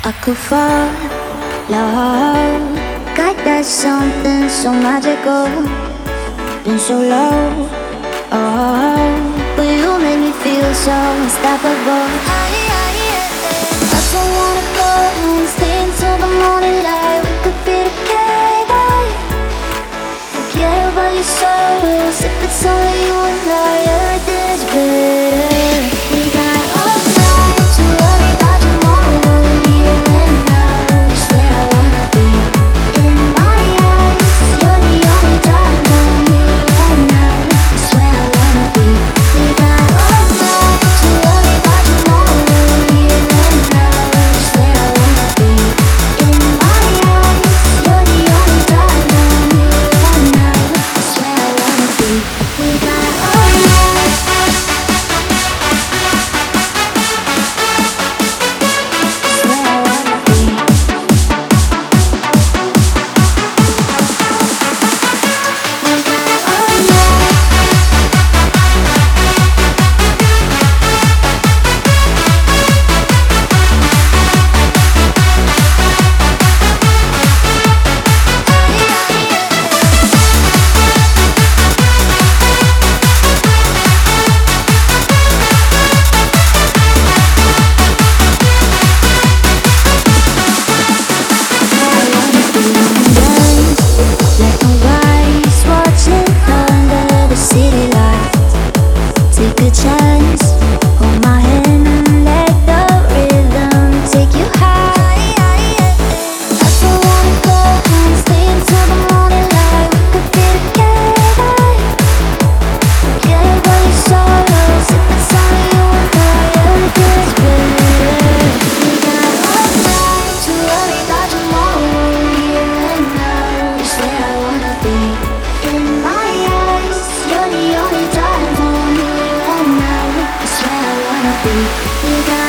I could fall, love. Got that something so magical. Been so low, oh, but you make me feel so unstoppable. I don't wanna go home, stay until the morning light. We could be together. Forget about your sorrows. If it's only you and I, everything's better. We got all night to worry about tomorrow. Here and now is where I wanna be. In my eyes, you're the only diamond. Here and now is where I wanna be. We got all night to worry about tomorrow. Here and now is where I wanna be. In my eyes, you're the only diamond. Here and now is where I wanna be. We got all night. Take a chance, hold my hand and let the rhythm take you high. I don't wanna go home, stay until the morning light. We could be together. Forget about your sorrows. If it's only you and I, everything's better. We got all night to worry about tomorrow. Here and now is where I wanna be. In my eyes, you're the only diamond. Here and now is where I wanna be. We got